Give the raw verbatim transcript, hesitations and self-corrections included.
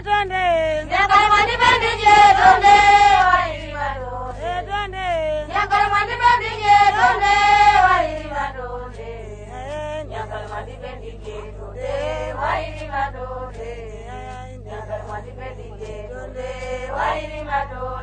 donde, Nyakal mandi bendi je donde, wairi madonde. eh donde, Nyakal mandi bendi je donde, wairi madonde. eh Nyakal mandi bendi je donde, wairi madonde. Nyakal mandi bendi je donde, wairi madonde.